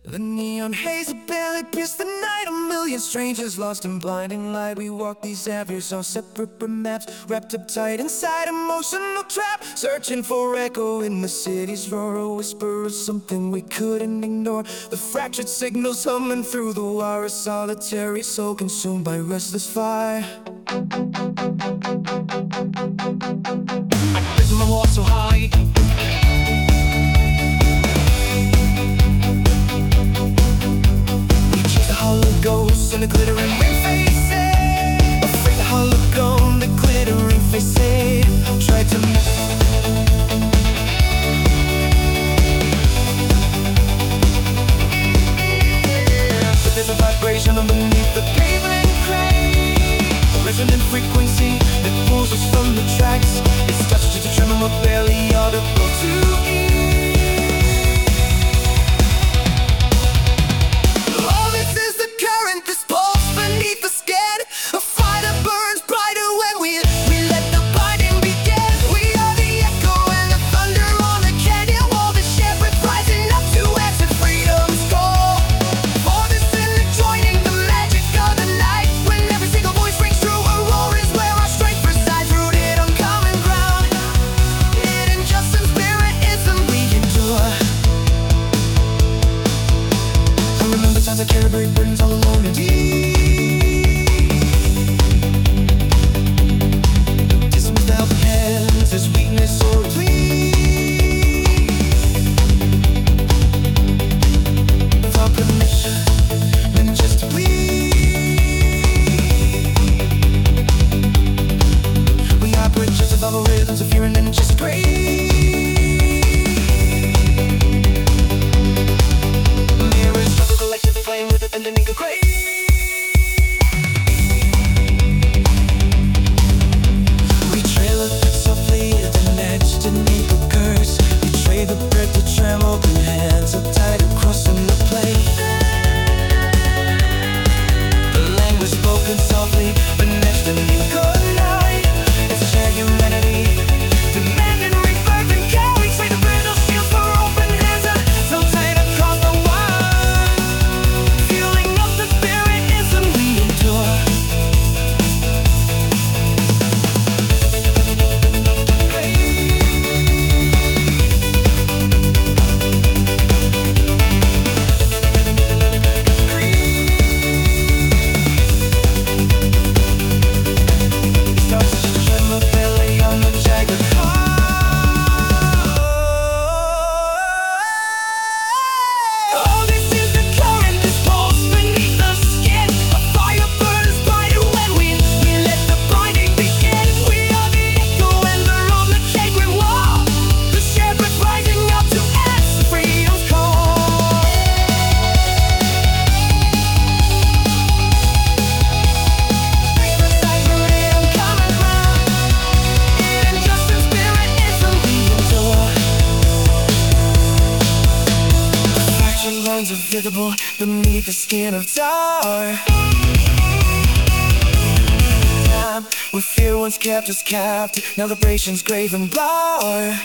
The neon haze of barely pierced the night. A million strangers lost in blinding light. We walk these avenues on separate maps, wrapped up tight inside emotional trap, searching for echo in the city's roar, a whisper of something we couldn't ignore. The fractured signals humming through the wire, a solitary soul consumed by restless fire. I've risen my wall so high, ghosts and the glittering ring faces. Afraid the hologram, the glittering faces. Tried to but there's a vibration underneath the pavement clay, a resonant frequency that pulls us from the tracks. It starts just a tremor, barely audible to hear. I carry great burdens all alone and deep. Dismiss the helping hands as weakness or plea. Without permission, and just to bleed. We operate just with all the rhythms of fear and then just grace. Underneath the grave, we trail it softly at the edge to make a curse. We trade the bread to tram, open hands up tight across in the plate. The language spoken softly, but next to me, good night. It's shared humanity, demanding rebirth and carry. Trade the brittle shields for open hands up so tight across the wire. Lines are visible beneath the skin of tar. Time where fear once kept us captive, now the vibrations grave and blur.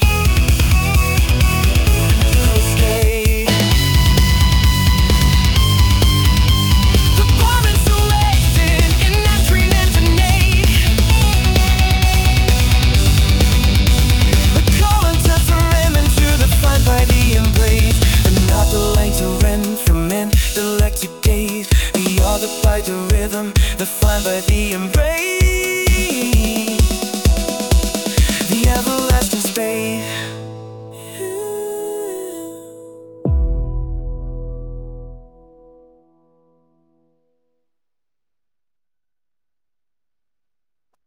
The bomb insulated in that green engineer. The current of into the fine by the embrace. Not the length to rent from intellectual days. We are the by the rhythm, defined by the embrace.